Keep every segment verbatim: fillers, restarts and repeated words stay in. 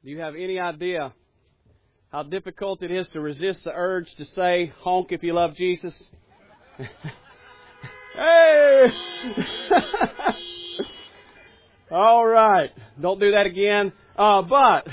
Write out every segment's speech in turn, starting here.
Do you have any idea how difficult it is to resist the urge to say, honk if you love Jesus? Hey! All right. Don't do that again. Uh, but,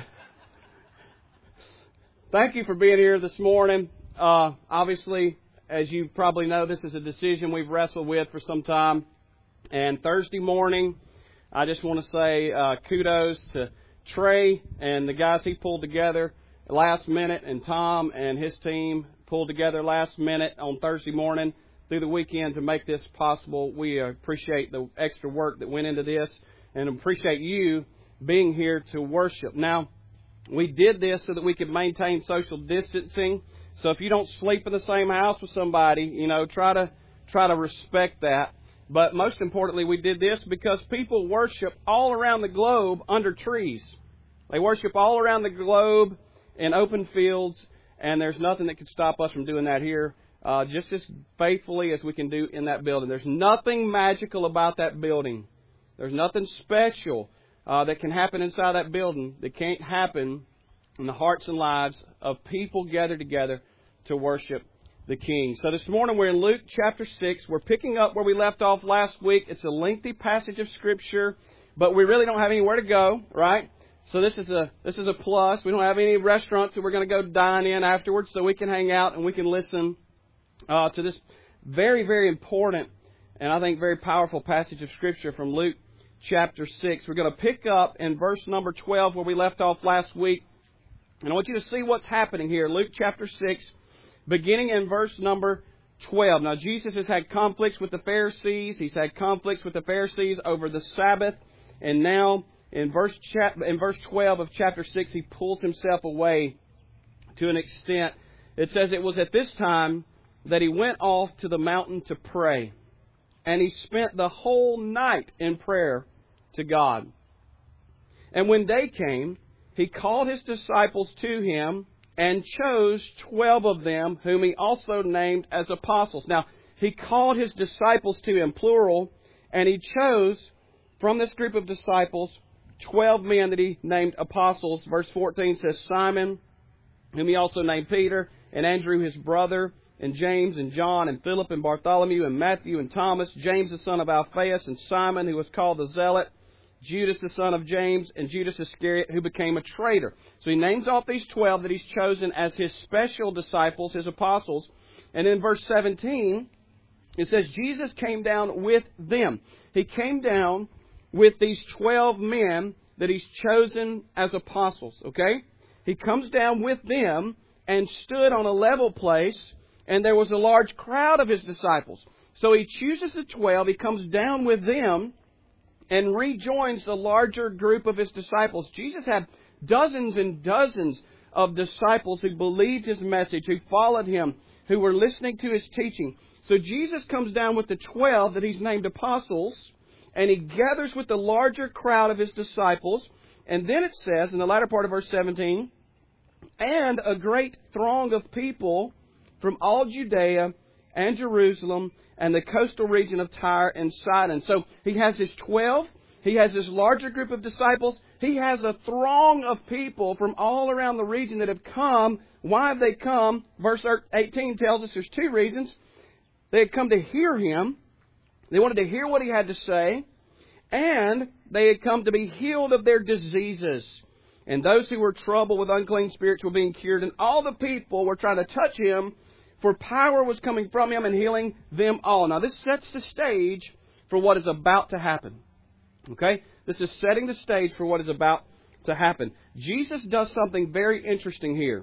thank you for being here this morning. Uh, obviously, as you probably know, this is a decision we've wrestled with for some time. And Thursday morning, I just want to say uh, kudos to Trey and the guys he pulled together last minute, and Tom and his team pulled together last minute on Thursday morning through the weekend to make this possible. We appreciate the extra work that went into this and appreciate you being here to worship. Now, we did this so that we could maintain social distancing. So if you don't sleep in the same house with somebody, you know, try to try to respect that. But most importantly, we did this because people worship all around the globe under trees. They worship all around the globe in open fields, and there's nothing that could stop us from doing that here uh, just as faithfully as we can do in that building. There's nothing magical about that building. There's nothing special uh, that can happen inside that building that can't happen in the hearts and lives of people gathered together to worship the King. So this morning we're in Luke chapter six. We're picking up where we left off last week. It's a lengthy passage of Scripture, but we really don't have anywhere to go, right? So this is a this is a plus. We don't have any restaurants that we're going to go dine in afterwards, so we can hang out and we can listen uh, to this very, very important and I think very powerful passage of Scripture from Luke chapter six. We're going to pick up in verse number twelve where we left off last week. And I want you to see what's happening here. Luke chapter six, beginning in verse number twelve. Now, Jesus has had conflicts with the Pharisees. He's had conflicts with the Pharisees over the Sabbath. And now, in verse chap- in verse twelve of chapter six, he pulls himself away to an extent. It says, it was at this time that he went off to the mountain to pray. And he spent the whole night in prayer to God. And when day came, he called his disciples to him and chose twelve of them, whom he also named as apostles. Now, he called his disciples to him, plural, and he chose from this group of disciples twelve men that he named apostles. Verse fourteen says, Simon, whom he also named Peter, and Andrew his brother, and James and John and Philip and Bartholomew and Matthew and Thomas, James the son of Alphaeus and Simon, who was called the Zealot, Judas the son of James, and Judas Iscariot, who became a traitor. So he names off these twelve that he's chosen as his special disciples, his apostles. And in verse seventeen, it says, Jesus came down with them. He came down with these twelve men that he's chosen as apostles, okay? He comes down with them and stood on a level place, and there was a large crowd of his disciples. So he chooses the twelve, he comes down with them, and rejoins the larger group of his disciples. Jesus had dozens and dozens of disciples who believed his message, who followed him, who were listening to his teaching. So Jesus comes down with the twelve that he's named apostles, and he gathers with the larger crowd of his disciples. And then it says, in the latter part of verse seventeen, and a great throng of people from all Judea and Jerusalem and the coastal region of Tyre and Sidon. So he has his twelve. He has this larger group of disciples. He has a throng of people from all around the region that have come. Why have they come? Verse eighteen tells us there's two reasons. They had come to hear him. They wanted to hear what he had to say. And they had come to be healed of their diseases. And those who were troubled with unclean spirits were being cured. And all the people were trying to touch him, for power was coming from him and healing them all. Now, this sets the stage for what is about to happen. Okay? This is setting the stage for what is about to happen. Jesus does something very interesting here.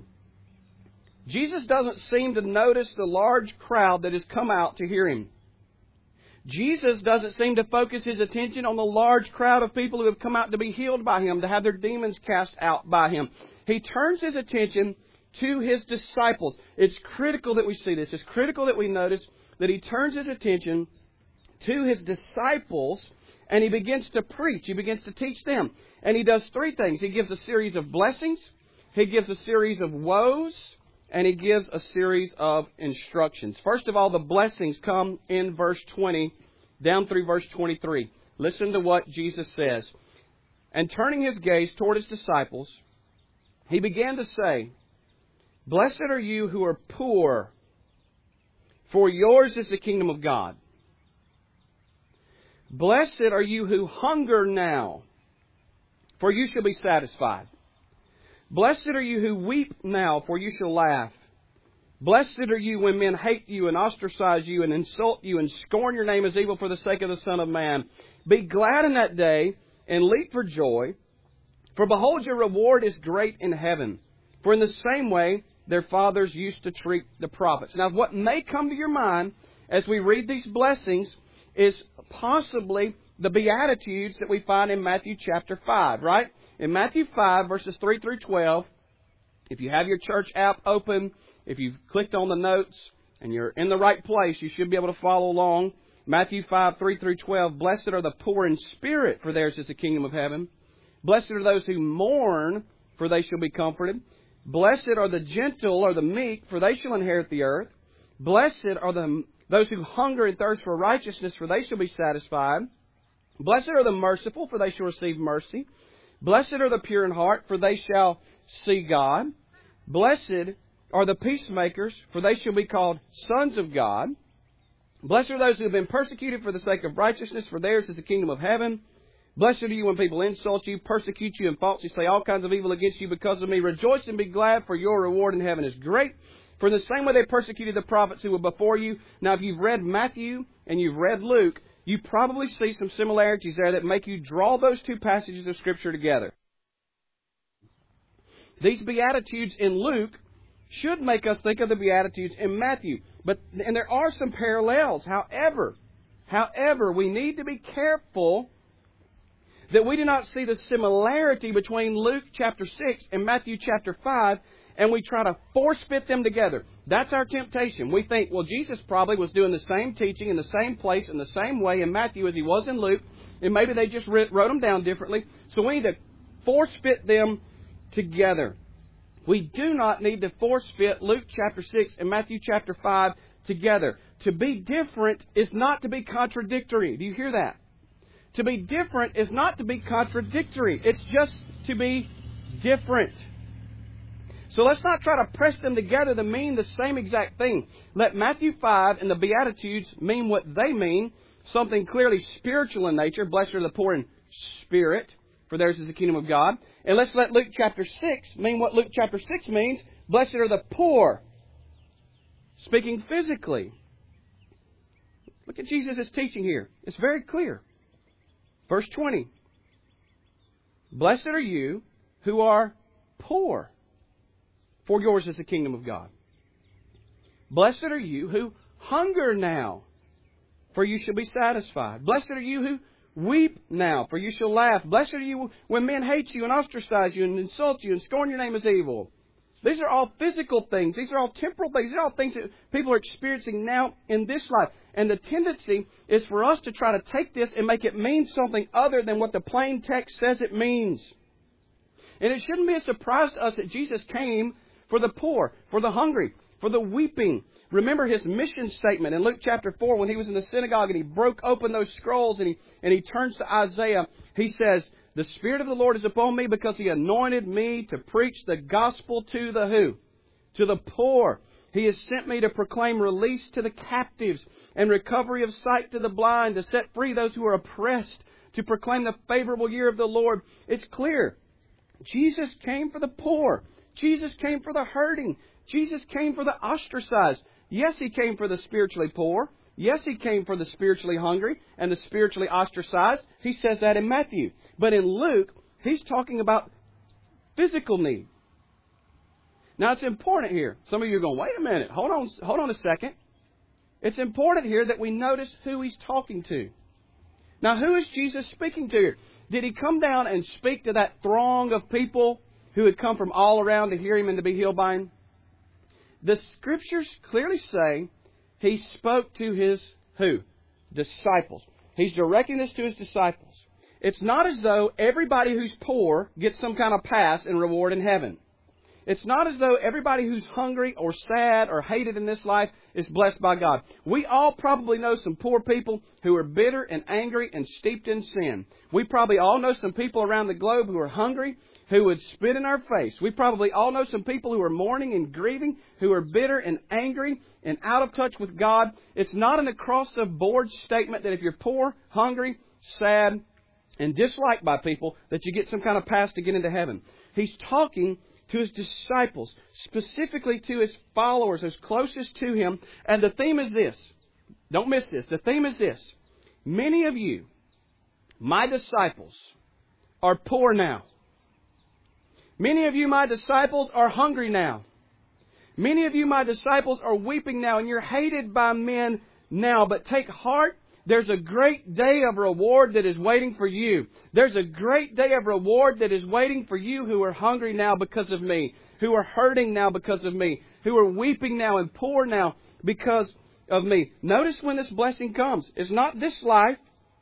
Jesus doesn't seem to notice the large crowd that has come out to hear him. Jesus doesn't seem to focus his attention on the large crowd of people who have come out to be healed by him, to have their demons cast out by him. He turns his attention to his disciples. It's critical that we see this. It's critical that we notice that he turns his attention to his disciples and he begins to preach. He begins to teach them. And he does three things. He gives a series of blessings, he gives a series of woes, and he gives a series of instructions. First of all, the blessings come in verse twenty down through verse twenty-three. Listen to what Jesus says. And turning his gaze toward his disciples, he began to say, "Blessed are you who are poor, for yours is the kingdom of God. Blessed are you who hunger now, for you shall be satisfied. Blessed are you who weep now, for you shall laugh. Blessed are you when men hate you and ostracize you and insult you and scorn your name as evil for the sake of the Son of Man. Be glad in that day and leap for joy, for behold, your reward is great in heaven. For in the same way their fathers used to treat the prophets." Now, what may come to your mind as we read these blessings is possibly the Beatitudes that we find in Matthew chapter five, right? In Matthew five, verses three through twelve, if you have your church app open, if you've clicked on the notes and you're in the right place, you should be able to follow along. Matthew five, three through twelve, "Blessed are the poor in spirit, for theirs is the kingdom of heaven. Blessed are those who mourn, for they shall be comforted. Blessed are the gentle or the meek, for they shall inherit the earth. Blessed are the, those who hunger and thirst for righteousness, for they shall be satisfied. Blessed are the merciful, for they shall receive mercy. Blessed are the pure in heart, for they shall see God. Blessed are the peacemakers, for they shall be called sons of God. Blessed are those who have been persecuted for the sake of righteousness, for theirs is the kingdom of heaven. Blessed are you when people insult you, persecute you, and falsely say all kinds of evil against you because of me. Rejoice and be glad, for your reward in heaven is great. For in the same way they persecuted the prophets who were before you." Now, if you've read Matthew and you've read Luke, you probably see some similarities there that make you draw those two passages of Scripture together. These Beatitudes in Luke should make us think of the Beatitudes in Matthew. But, and there are some parallels. However, however, we need to be careful that we do not see the similarity between Luke chapter six and Matthew chapter five, and we try to force fit them together. That's our temptation. We think, well, Jesus probably was doing the same teaching in the same place in the same way in Matthew as he was in Luke, and maybe they just wrote them down differently. So we need to force fit them together. We do not need to force fit Luke chapter six and Matthew chapter five together. To be different is not to be contradictory. Do you hear that? To be different is not to be contradictory. It's just to be different. So let's not try to press them together to mean the same exact thing. Let Matthew five and the Beatitudes mean what they mean, something clearly spiritual in nature. Blessed are the poor in spirit, for theirs is the kingdom of God. And let's let Luke chapter six mean what Luke chapter six means. Blessed are the poor, speaking physically. Look at Jesus' teaching here. It's very clear. Verse twenty. Blessed are you who are poor, for yours is the kingdom of God. Blessed are you who hunger now, for you shall be satisfied. Blessed are you who weep now, for you shall laugh. Blessed are you when men hate you and ostracize you and insult you and scorn your name as evil. These are all physical things. These are all temporal things. These are all things that people are experiencing now in this life. And the tendency is for us to try to take this and make it mean something other than what the plain text says it means. And it shouldn't be a surprise to us that Jesus came for the poor, for the hungry, for the weeping. Remember his mission statement in Luke chapter four when he was in the synagogue and he broke open those scrolls and he, and he turns to Isaiah. He says, "The Spirit of the Lord is upon me because He anointed me to preach the gospel to the who? To the poor. He has sent me to proclaim release to the captives and recovery of sight to the blind, to set free those who are oppressed, to proclaim the favorable year of the Lord." It's clear. Jesus came for the poor. Jesus came for the hurting. Jesus came for the ostracized. Yes, He came for the spiritually poor. Yes, He came for the spiritually hungry and the spiritually ostracized. He says that in Matthew. But in Luke, He's talking about physical need. Now, it's important here. Some of you are going, wait a minute. Hold on, hold on a second. It's important here that we notice who He's talking to. Now, who is Jesus speaking to here? Did He come down and speak to that throng of people who had come from all around to hear Him and to be healed by Him? The Scriptures clearly say He spoke to His who? Disciples. He's directing this to His disciples. It's not as though everybody who's poor gets some kind of pass and reward in heaven. It's not as though everybody who's hungry or sad or hated in this life is blessed by God. We all probably know some poor people who are bitter and angry and steeped in sin. We probably all know some people around the globe who are hungry, who would spit in our face. We probably all know some people who are mourning and grieving, who are bitter and angry and out of touch with God. It's not an across-the-board statement that if you're poor, hungry, sad, and disliked by people, that you get some kind of pass to get into heaven. He's talking to His disciples, specifically to His followers, those closest to Him. And the theme is this. Don't miss this. The theme is this. Many of you, my disciples, are poor now. Many of you, my disciples, are hungry now. Many of you, my disciples, are weeping now, and you're hated by men now. But take heart. There's a great day of reward that is waiting for you. There's a great day of reward that is waiting for you who are hungry now because of me, who are hurting now because of me, who are weeping now and poor now because of me. Notice when this blessing comes. It's not this life.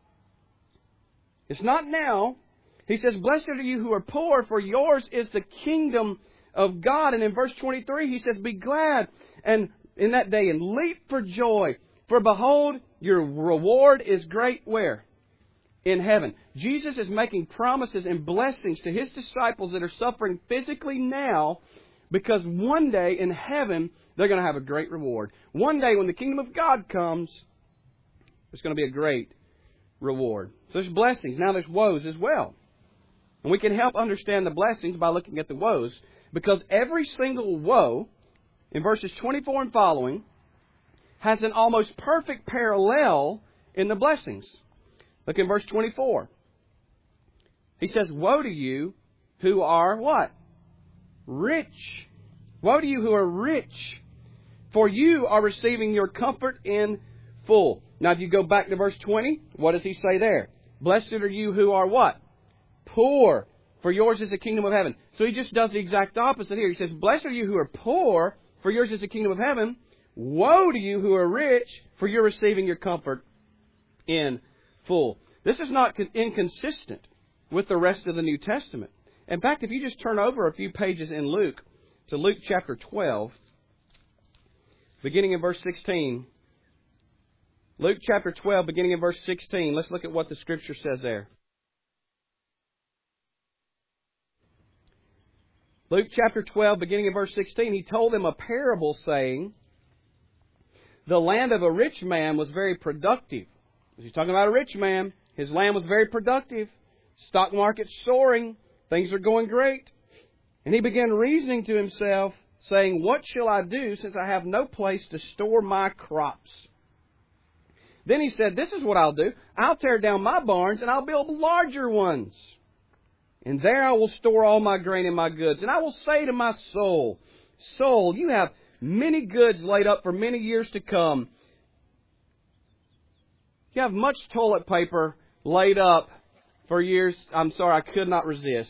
It's not now. He says, "Blessed are you who are poor, for yours is the kingdom of God." And in verse twenty-three, He says, "Be glad and in that day and leap for joy. For behold, your reward is great." Where? In heaven. Jesus is making promises and blessings to His disciples that are suffering physically now, because one day in heaven they're going to have a great reward. One day when the kingdom of God comes, there's going to be a great reward. So there's blessings. Now there's woes as well. And we can help understand the blessings by looking at the woes, because every single woe in verses twenty-four and following has an almost perfect parallel in the blessings. Look in verse twenty-four. He says, "Woe to you who are" what? Rich. Woe to you who are rich, for you are receiving your comfort in full. Now if you go back to verse twenty, what does he say there? "Blessed are you who are" what? Poor, for yours is the kingdom of heaven. So he just does the exact opposite here. He says, "Blessed are you who are poor, for yours is the kingdom of heaven. Woe to you who are rich, for you're receiving your comfort in full." This is not inconsistent with the rest of the New Testament. In fact, if you just turn over a few pages in Luke to Luke chapter twelve, beginning in verse sixteen. Luke chapter twelve, beginning in verse sixteen. Let's look at what the Scripture says there. Luke chapter twelve, beginning in verse sixteen, He told them a parable saying, "The land of a rich man was very productive." He's talking about a rich man. His land was very productive. Stock market soaring. Things are going great. And he began reasoning to himself, saying, "What shall I do, since I have no place to store my crops?" Then he said, "This is what I'll do. I'll tear down my barns, and I'll build larger ones. And there I will store all my grain and my goods. And I will say to my soul, soul, you have many goods laid up for many years to come. You have much toilet paper laid up for years." I'm sorry, I could not resist.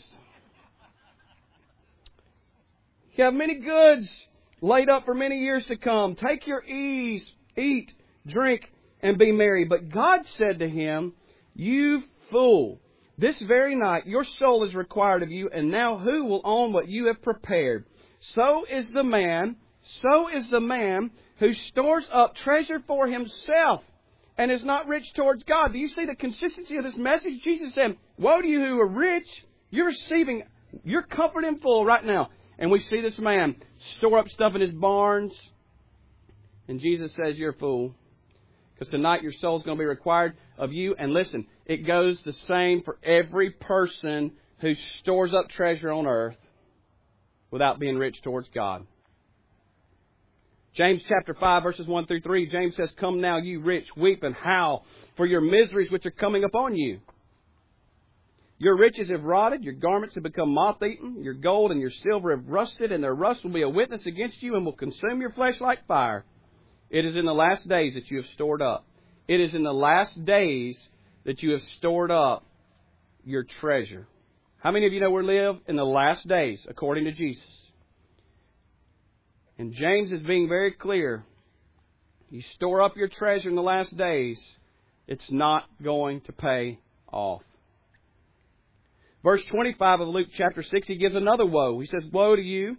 "You have many goods laid up for many years to come. Take your ease, eat, drink, and be merry." But God said to him, "You fool, this very night your soul is required of you, and now who will own what you have prepared? So is the man, so is the man who stores up treasure for himself and is not rich towards God." Do you see the consistency of this message? Jesus said, "Woe to you who are rich. You're receiving your comfort in full right now." And we see this man store up stuff in his barns. And Jesus says, "You're a fool, because tonight your soul is going to be required of you." And listen, it goes the same for every person who stores up treasure on earth without being rich towards God. James chapter five, verses one through three, James says, "Come now, you rich, weep and howl for your miseries which are coming upon you. Your riches have rotted, your garments have become moth-eaten, your gold and your silver have rusted, and their rust will be a witness against you and will consume your flesh like fire. It is in the last days that you have stored up. It is in the last days that you have stored up your treasure." How many of you know we live in the last days according to Jesus? And James is being very clear. You store up your treasure in the last days, it's not going to pay off. Verse twenty-five of Luke chapter six, he gives another woe. He says, "Woe to you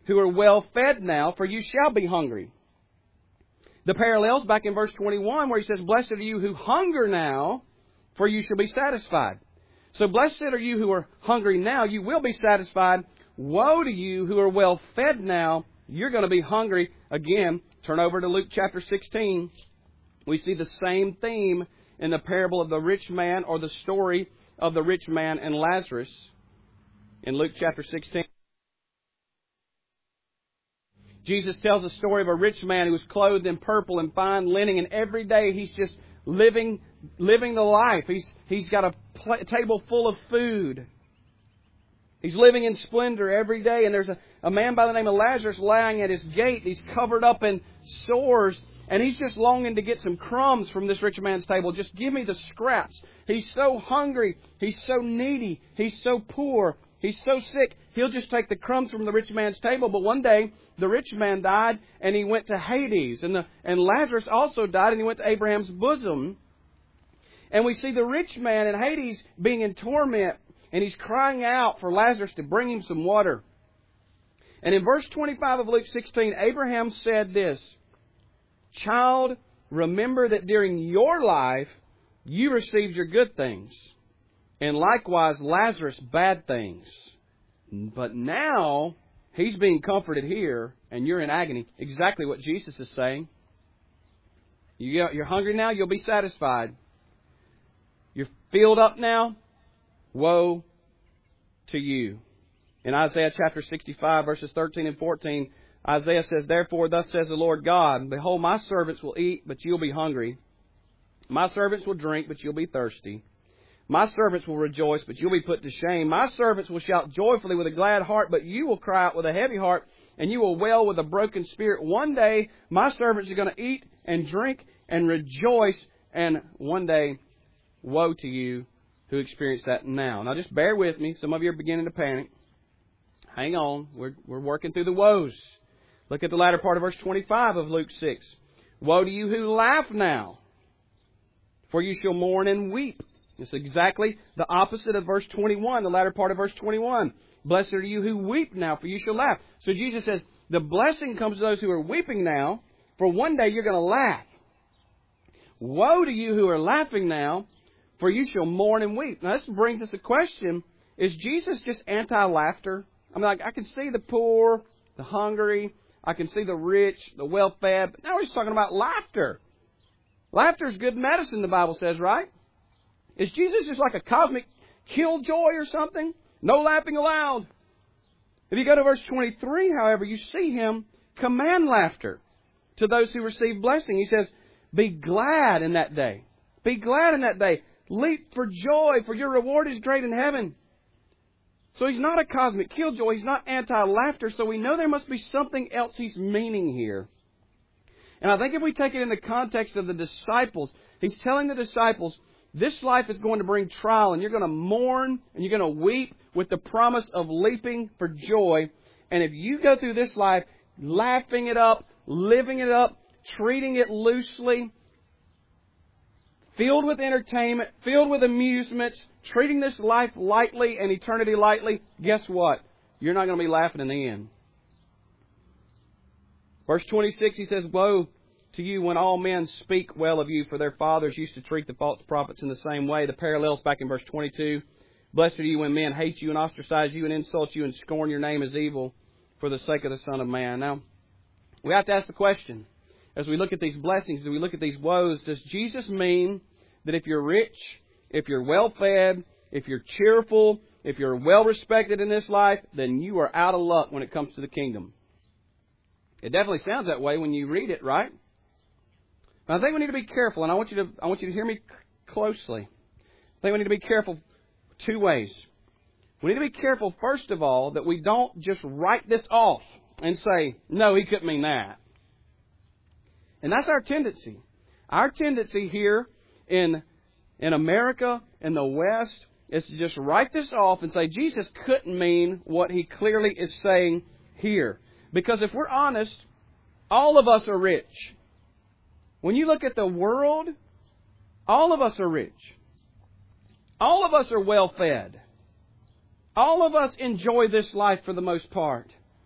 who are well fed now, for you shall be hungry. The parallels back in verse twenty-one where he says, blessed are you who hunger now, for you shall be satisfied. So blessed are you who are hungry now, you will be satisfied. Woe to you who are well fed now, you're going to be hungry. Again, turn over to Luke chapter sixteen. We see the same theme in the parable of the rich man, or the story of the rich man and Lazarus in Luke chapter sixteen. Jesus tells a story of a rich man who was clothed in purple and fine linen, and every day he's just living living the life. He's He's got a pl- table full of food. He's living in splendor every day, and there's a, a man by the name of Lazarus lying at his gate. He's covered up in sores, and he's just longing to get some crumbs from this rich man's table. Just give me the scraps. He's so hungry. He's so needy. He's so poor. He's so sick. He'll just take the crumbs from the rich man's table. But one day, the rich man died, and he went to Hades. And, the, and Lazarus also died, and he went to Abraham's bosom. And we see the rich man in Hades being in torment, and he's crying out for Lazarus to bring him some water. And in verse twenty-five of Luke sixteen, Abraham said this, child, remember that during your life you received your good things, and likewise Lazarus bad things. But now he's being comforted here, and you're in agony. Exactly what Jesus is saying. You're hungry now, you'll be satisfied. You're filled up now, woe to you. In Isaiah chapter sixty-five, verses thirteen and fourteen, Isaiah says, therefore, thus says the Lord God, behold, my servants will eat, but you'll be hungry. My servants will drink, but you'll be thirsty. My servants will rejoice, but you'll be put to shame. My servants will shout joyfully with a glad heart, but you will cry out with a heavy heart, and you will wail with a broken spirit. One day, my servants are going to eat and drink and rejoice, and one day, woe to you who experience that now. Now, just bear with me. Some of you are beginning to panic. Hang on. We're, we're working through the woes. Look at the latter part of verse twenty-five of Luke six. Woe to you who laugh now, for you shall mourn and weep. It's exactly the opposite of verse twenty-one, the latter part of verse twenty-one. Blessed are you who weep now, for you shall laugh. So Jesus says, the blessing comes to those who are weeping now, for one day you're going to laugh. Woe to you who are laughing now, for you shall mourn and weep. Now this brings us a question. Is Jesus just anti-laughter? I mean, like, I can see the poor, the hungry, I can see the rich, the well-fed, but now he's talking about laughter. Laughter is good medicine, the Bible says, right? Is Jesus just like a cosmic killjoy or something? No laughing allowed. If you go to verse twenty-three, however, you see him command laughter to those who receive blessing. He says, be glad in that day. Be glad in that day. Leap for joy, for your reward is great in heaven. So he's not a cosmic killjoy. He's not anti-laughter. So we know there must be something else he's meaning here. And I think if we take it in the context of the disciples, he's telling the disciples, this life is going to bring trial, and you're going to mourn, and you're going to weep with the promise of leaping for joy. And if you go through this life laughing it up, living it up, treating it loosely, filled with entertainment, filled with amusements, treating this life lightly and eternity lightly, guess what? You're not going to be laughing in the end. Verse twenty-six, he says, woe to you when all men speak well of you, for their fathers used to treat the false prophets in the same way. The parallels back in verse twenty-two. Blessed are you when men hate you and ostracize you and insult you and scorn your name as evil for the sake of the Son of Man. Now, we have to ask the question, as we look at these blessings, as we look at these woes, does Jesus mean that if you're rich, if you're well-fed, if you're cheerful, if you're well-respected in this life, then you are out of luck when it comes to the kingdom? It definitely sounds that way when you read it, right? But I think we need to be careful, and I want you to I want you to hear me closely. I think we need to be careful two ways. We need to be careful, first of all, that we don't just write this off and say, no, he couldn't mean that. And that's our tendency. Our tendency here in in America, in the West, is to just write this off and say Jesus couldn't mean what he clearly is saying here. Because if we're honest, all of us are rich. When you look at the world, all of us are rich. All of us are well fed. All of us enjoy this life for the most part.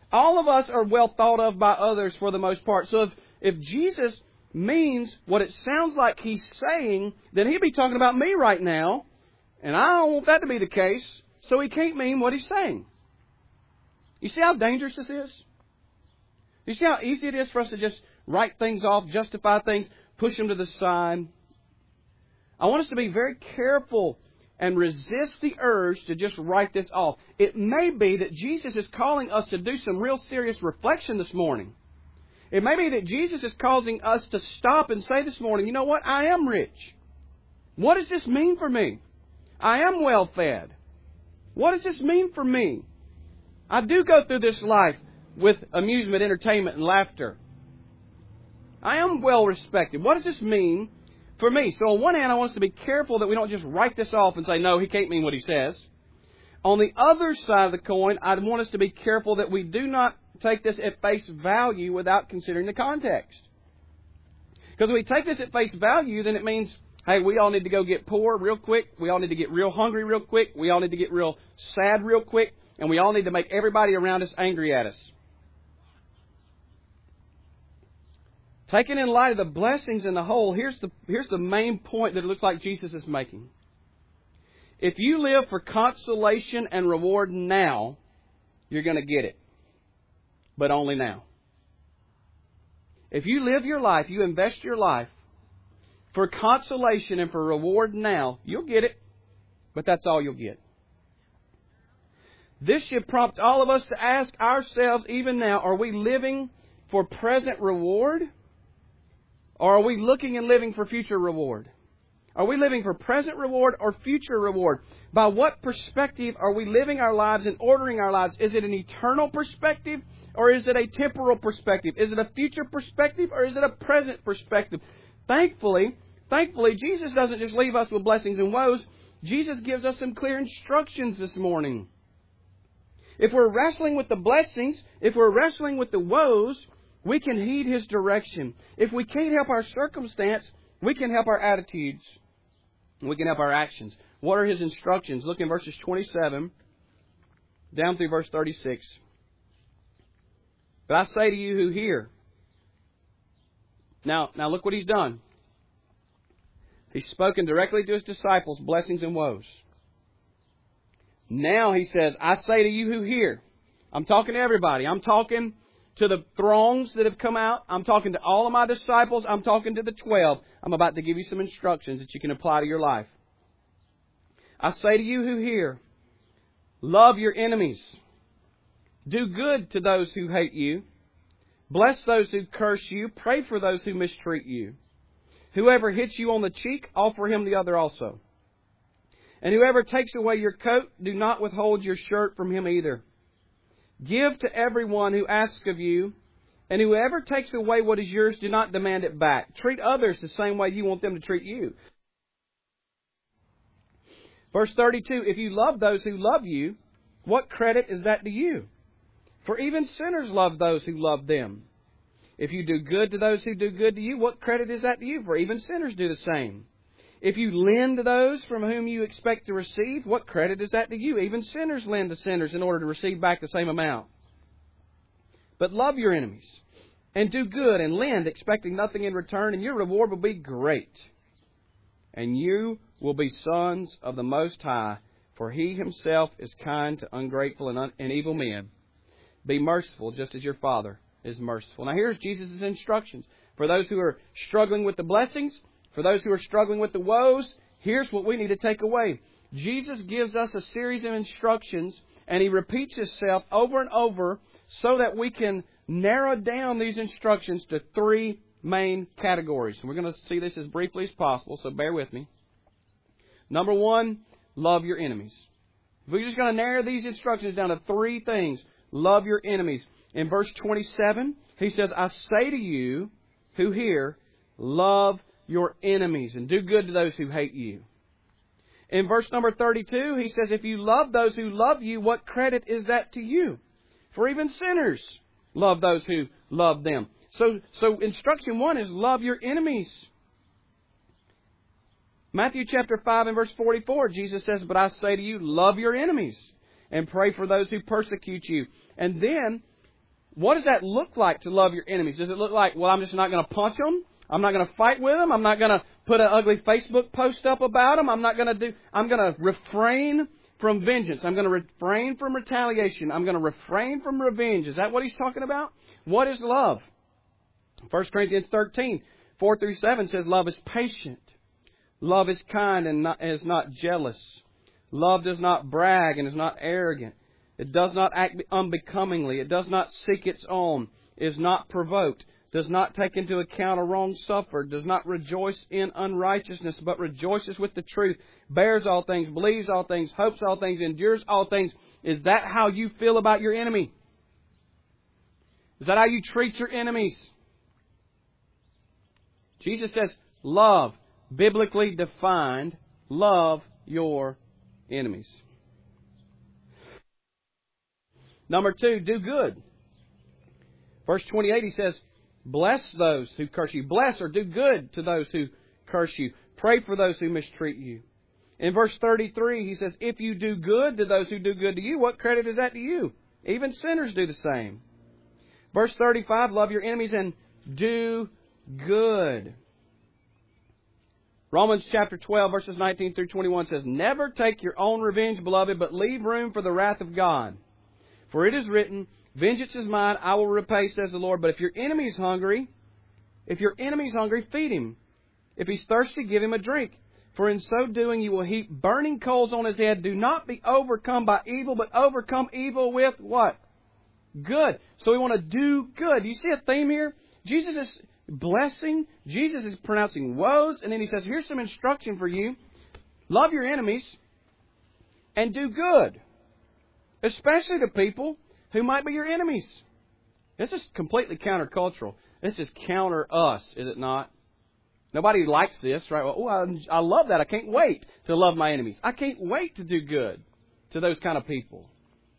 All of us are well thought of by others for the most part. So if, if Jesus means what it sounds like He's saying, then He'd be talking about me right now. And I don't want that to be the case. So He can't mean what He's saying. You see how dangerous this is? You see how easy it is for us to just write things off, justify things, push them to the side? I want us to be very careful and resist the urge to just write this off. It may be that Jesus is calling us to do some real serious reflection this morning. It may be that Jesus is causing us to stop and say this morning, you know what? I am rich. What does this mean for me? I am well fed. What does this mean for me? I do go through this life with amusement, entertainment, and laughter. I am well respected. What does this mean for me? So on one hand, I want us to be careful that we don't just write this off and say, no, he can't mean what he says. On the other side of the coin, I want us to be careful that we do not take this at face value without considering the context. Because if we take this at face value, then it means, hey, we all need to go get poor real quick. We all need to get real hungry real quick. We all need to get real sad real quick. And we all need to make everybody around us angry at us. Taken in light of the blessings in the whole, here's the, here's the main point that it looks like Jesus is making. If you live for consolation and reward now, you're going to get it. But only now. If you live your life, you invest your life for consolation and for reward now, you'll get it. But that's all you'll get. This should prompt all of us to ask ourselves even now, are we living for present reward? Or are we looking and living for future reward? Are we living for present reward or future reward? By what perspective are we living our lives and ordering our lives? Is it an eternal perspective or is it a temporal perspective? Is it a future perspective or is it a present perspective? Thankfully, thankfully, Jesus doesn't just leave us with blessings and woes. Jesus gives us some clear instructions this morning. If we're wrestling with the blessings, if we're wrestling with the woes, we can heed His direction. If we can't help our circumstance, we can help our attitudes. We can help our actions. What are His instructions? Look in verses twenty-seven down through verse thirty-six. But I say to you who hear. Now, now look what He's done. He's spoken directly to His disciples, blessings and woes. Now He says, I say to you who hear. I'm talking to everybody. I'm talking to the throngs that have come out. I'm talking to all of my disciples. I'm talking to the twelve. I'm about to give you some instructions that you can apply to your life. I say to you who hear, love your enemies. Do good to those who hate you. Bless those who curse you. Pray for those who mistreat you. Whoever hits you on the cheek, offer him the other also. And whoever takes away your coat, do not withhold your shirt from him either. Give to everyone who asks of you, and whoever takes away what is yours, do not demand it back. Treat others the same way you want them to treat you. Verse thirty-two, if you love those who love you, what credit is that to you? For even sinners love those who love them. If you do good to those who do good to you, what credit is that to you? For even sinners do the same. If you lend to those from whom you expect to receive, what credit is that to you? Even sinners lend to sinners in order to receive back the same amount. But love your enemies, and do good, and lend, expecting nothing in return, and your reward will be great. And you will be sons of the Most High, for He Himself is kind to ungrateful and, un- and evil men. Be merciful, just as your Father is merciful. Now here's Jesus' instructions. For those who are struggling with the blessings, for those who are struggling with the woes, here's what we need to take away. Jesus gives us a series of instructions, and He repeats Himself over and over so that we can narrow down these instructions to three main categories. And we're going to see this as briefly as possible, so bear with me. Number one, love your enemies. We're just going to narrow these instructions down to three things. Love your enemies. In verse twenty-seven, He says, I say to you who hear, love your enemies and do good to those who hate you. In verse number thirty-two, He says, if you love those who love you, what credit is that to you? For even sinners love those who love them. So, so instruction one is love your enemies. Matthew chapter five and verse forty-four, Jesus says, but I say to you, love your enemies and pray for those who persecute you. And then what does that look like to love your enemies? Does it look like, well, I'm just not going to punch them? I'm not going to fight with them? I'm not going to put an ugly Facebook post up about them? I'm not going to do, I'm going to refrain from vengeance. I'm going to refrain from retaliation. I'm going to refrain from revenge. Is that what he's talking about? What is love? First Corinthians thirteen, four through seven says, love is patient. Love is kind and not, is not jealous. Love does not brag and is not arrogant. It does not act unbecomingly. It does not seek its own. Is not provoked. Does not take into account a wrong suffered. Does not rejoice in unrighteousness, but rejoices with the truth. Bears all things. Believes all things. Hopes all things. Endures all things. Is that how you feel about your enemy? Is that how you treat your enemies? Jesus says, love, biblically defined, love your enemies. Number two, do good. Verse twenty-eight, he says, bless those who curse you. Bless or do good to those who curse you. Pray for those who mistreat you. In verse thirty-three, he says, if you do good to those who do good to you, what credit is that to you? Even sinners do the same. Verse thirty-five, love your enemies and do good. Romans chapter twelve, verses nineteen through twenty-one says, never take your own revenge, beloved, but leave room for the wrath of God. For it is written, vengeance is mine, I will repay, says the Lord. But if your enemy is hungry, if your enemy is hungry, feed him. If he's thirsty, give him a drink. For in so doing, you will heap burning coals on his head. Do not be overcome by evil, but overcome evil with what? Good. So we want to do good. Do you see a theme here? Jesus is blessing. Jesus is pronouncing woes. And then he says, here's some instruction for you. Love your enemies and do good. Especially to people who might be your enemies. This is completely countercultural. This is counter us, is it not? Nobody likes this, right? Well, oh, I, I love that. I can't wait to love my enemies. I can't wait to do good to those kind of people.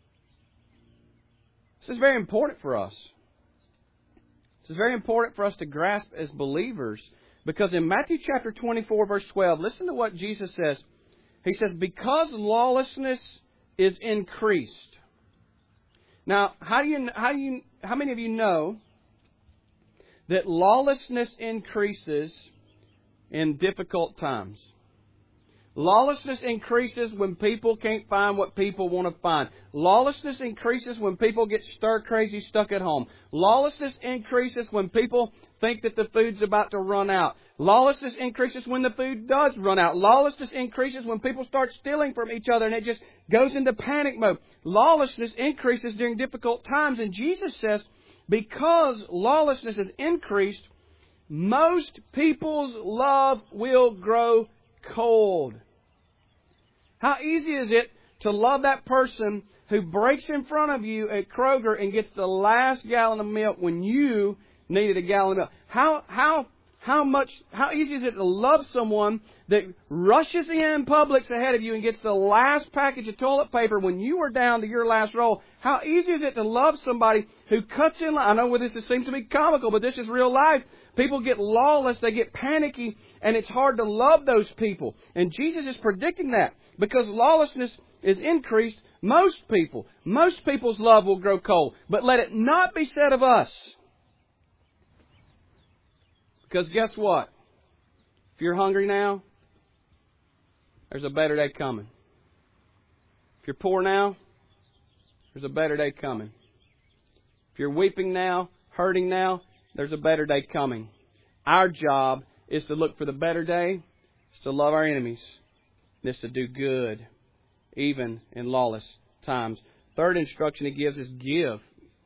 This is very important for us. This is very important for us to grasp as believers. Because in Matthew chapter twenty-four, verse twelve, listen to what Jesus says. He says, because lawlessness is increased. Now, how do you, how do you, how many of you know that lawlessness increases in difficult times? Lawlessness increases when people can't find what people want to find. Lawlessness increases when people get stir crazy stuck at home. Lawlessness increases when people think that the food's about to run out. Lawlessness increases when the food does run out. Lawlessness increases when people start stealing from each other and it just goes into panic mode. Lawlessness increases during difficult times. And Jesus says, because lawlessness has increased, most people's love will grow cold. How easy is it to love that person who breaks in front of you at Kroger and gets the last gallon of milk when you needed a gallon of milk? How how how much how easy is it to love someone that rushes in Publix ahead of you and gets the last package of toilet paper when you were down to your last roll? How easy is it to love somebody who cuts in line? I know this seems to be comical, but this is real life. People get lawless, they get panicky, and it's hard to love those people. And Jesus is predicting that. Because lawlessness is increased, most people, most people's love will grow cold. But let it not be said of us. Because guess what? If you're hungry now, there's a better day coming. If you're poor now, there's a better day coming. If you're weeping now, hurting now, there's a better day coming. Our job is to look for the better day, is to love our enemies, and is to do good, even in lawless times. Third instruction he gives is give.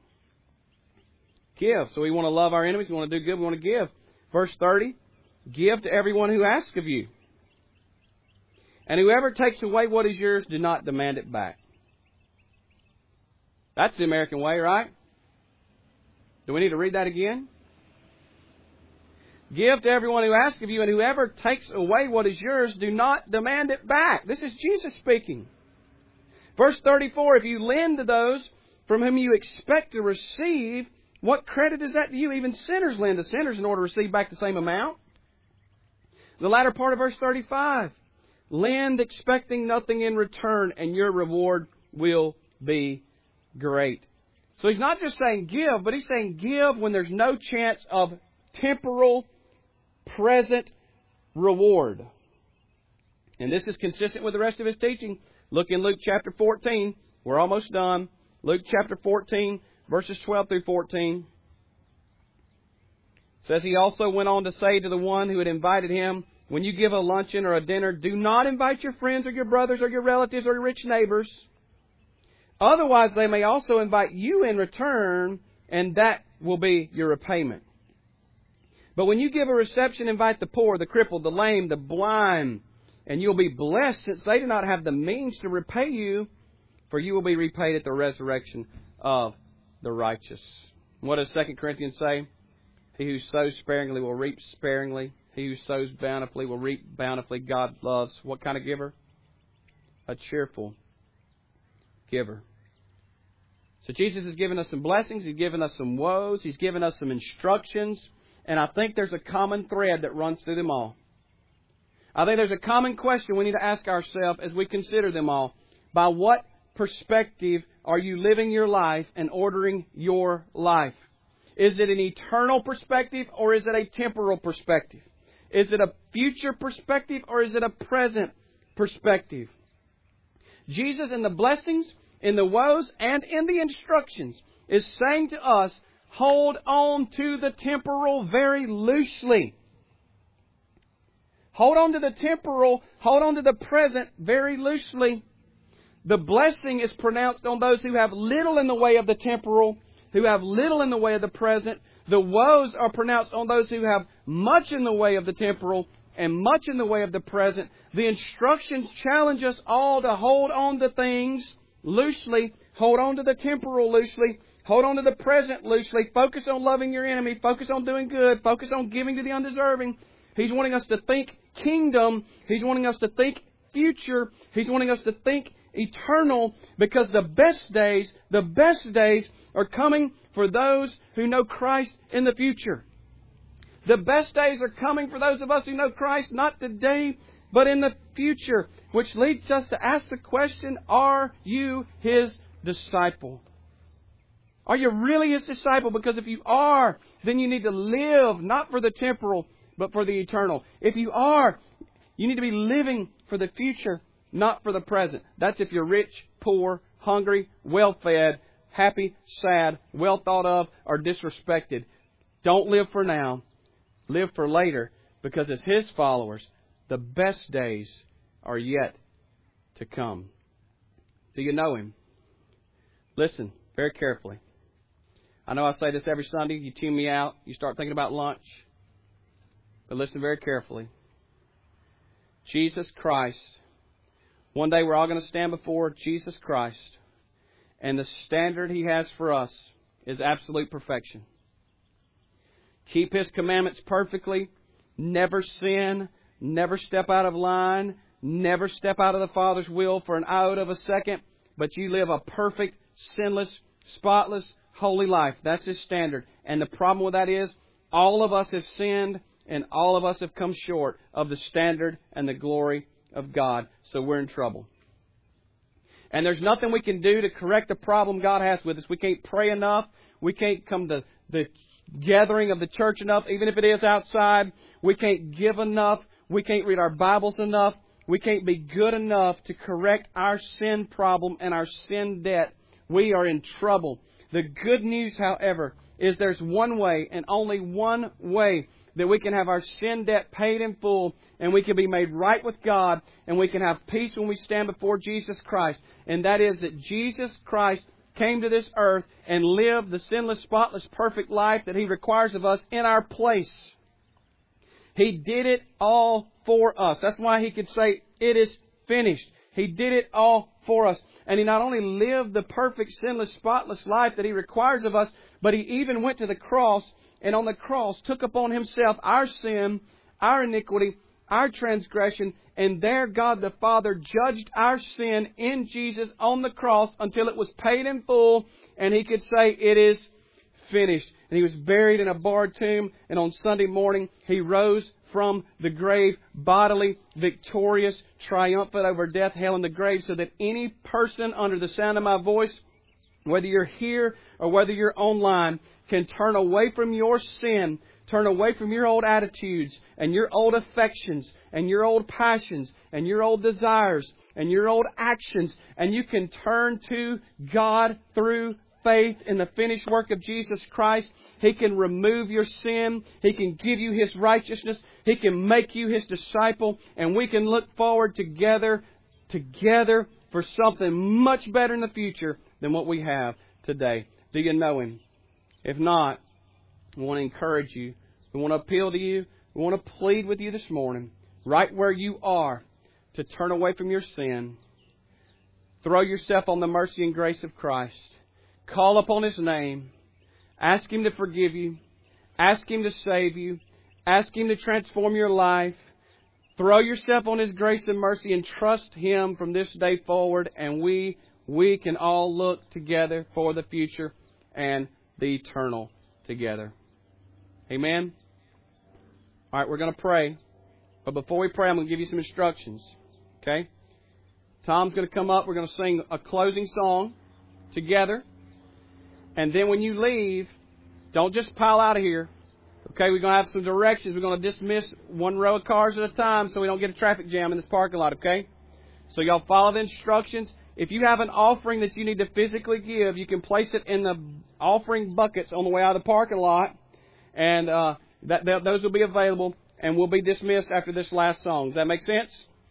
Give. So we want to love our enemies, we want to do good, we want to give. Verse thirty, give to everyone who asks of you. And whoever takes away what is yours, do not demand it back. That's the American way, right? Do we need to read that again? Give to everyone who asks of you, and whoever takes away what is yours, do not demand it back. This is Jesus speaking. Verse thirty-four, if you lend to those from whom you expect to receive, what credit is that to you? Even sinners lend to sinners in order to receive back the same amount. The latter part of verse thirty-five, lend expecting nothing in return, and your reward will be great. So He's not just saying give, but He's saying give when there's no chance of temporal, present reward. And this is consistent with the rest of His teaching. Look in Luke chapter fourteen. We're almost done. Luke chapter fourteen, verses twelve through fourteen. It says, He also went on to say to the one who had invited Him, when you give a luncheon or a dinner, do not invite your friends or your brothers or your relatives or your rich neighbors. Otherwise, they may also invite you in return, and that will be your repayment. But when you give a reception, invite the poor, the crippled, the lame, the blind, and you'll be blessed, since they do not have the means to repay you, for you will be repaid at the resurrection of the righteous. What does Second Corinthians say? He who sows sparingly will reap sparingly. He who sows bountifully will reap bountifully. God loves what kind of giver? A cheerful giver. So Jesus has given us some blessings. He's given us some woes. He's given us some instructions. And I think there's a common thread that runs through them all. I think there's a common question we need to ask ourselves as we consider them all. By what perspective are you living your life and ordering your life? Is it an eternal perspective or is it a temporal perspective? Is it a future perspective or is it a present perspective? Jesus, in the blessings, in the woes, and in the instructions, is saying to us, hold on to the temporal very loosely. Hold on to the temporal, hold on to the present very loosely. The blessing is pronounced on those who have little in the way of the temporal, who have little in the way of the present. The woes are pronounced on those who have much in the way of the temporal and much in the way of the present. The instructions challenge us all to hold on to things loosely, hold on to the temporal loosely, hold on to the present loosely, focus on loving your enemy, focus on doing good, focus on giving to the undeserving. He's wanting us to think kingdom. He's wanting us to think future. He's wanting us to think eternal, because the best days, the best days are coming for those who know Christ in the future. The best days are coming for those of us who know Christ not today, but in the future, which leads us to ask the question, are you His disciple? Are you really His disciple? Because if you are, then you need to live not for the temporal, but for the eternal. If you are, you need to be living for the future, not for the present. That's if you're rich, poor, hungry, well-fed, happy, sad, well thought of, or disrespected. Don't live for now. Live for later, because as His followers, the best days are yet to come. Do you know Him? Listen very carefully. I know I say this every Sunday. You tune me out. You start thinking about lunch. But listen very carefully. Jesus Christ. One day we're all going to stand before Jesus Christ. And the standard He has for us is absolute perfection. Keep His commandments perfectly. Never sin. Never step out of line. Never step out of the Father's will for an iota of a second. But you live a perfect, sinless, spotless, holy life. That's His standard. And the problem with that is all of us have sinned and all of us have come short of the standard and the glory of God. So we're in trouble. And there's nothing we can do to correct the problem God has with us. We can't pray enough. We can't come to the gathering of the church enough, even if it is outside. We can't give enough. We can't read our Bibles enough. We can't be good enough to correct our sin problem and our sin debt. We are in trouble. The good news, however, is there's one way and only one way that we can have our sin debt paid in full, and we can be made right with God, and we can have peace when we stand before Jesus Christ. And that is that Jesus Christ came to this earth and lived the sinless, spotless, perfect life that He requires of us in our place. He did it all for us. That's why He could say, it is finished. He did it all for us. And He not only lived the perfect, sinless, spotless life that He requires of us, but He even went to the cross, and on the cross took upon Himself our sin, our iniquity, our transgression, and there God the Father judged our sin in Jesus on the cross until it was paid in full, and He could say, it is finished. And He was buried in a barred tomb, and on Sunday morning He rose from the grave, bodily, victorious, triumphant over death, hell, and the grave, so that any person under the sound of my voice whether you're here or whether you're online, can turn away from your sin, turn away from your old attitudes and your old affections and your old passions and your old desires and your old actions, and you can turn to God through faith in the finished work of Jesus Christ. He can remove your sin. He can give you His righteousness. He can make you His disciple. And we can look forward together, together for something much better in the future than what we have today. Do you know Him? If not, we want to encourage you. We want to appeal to you. We want to plead with you this morning, right where you are, to turn away from your sin. Throw yourself on the mercy and grace of Christ. Call upon His name. Ask Him to forgive you. Ask Him to save you. Ask Him to transform your life. Throw yourself on His grace and mercy and trust Him from this day forward. And we, we can all look together for the future and the eternal together. Amen? All right, we're going to pray. But before we pray, I'm going to give you some instructions. Okay? Tom's going to come up. We're going to sing a closing song together. And then when you leave, don't just pile out of here. Okay, we're going to have some directions. We're going to dismiss one row of cars at a time so we don't get a traffic jam in this parking lot, okay? So y'all follow the instructions. If you have an offering that you need to physically give, you can place it in the offering buckets on the way out of the parking lot. And uh, that, that those will be available. And we'll be dismissed after this last song. Does that make sense?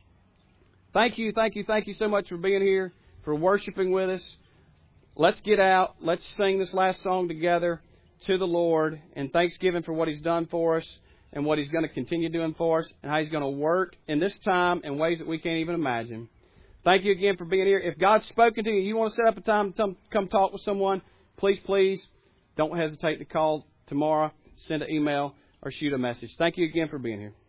Thank you, thank you, thank you so much for being here, for worshiping with us. Let's get out. Let's sing this last song together to the Lord in thanksgiving for what He's done for us and what He's going to continue doing for us and how He's going to work in this time in ways that we can't even imagine. Thank you again for being here. If God's spoken to you, you want to set up a time to come talk with someone, please, please don't hesitate to call tomorrow, send an email, or shoot a message. Thank you again for being here.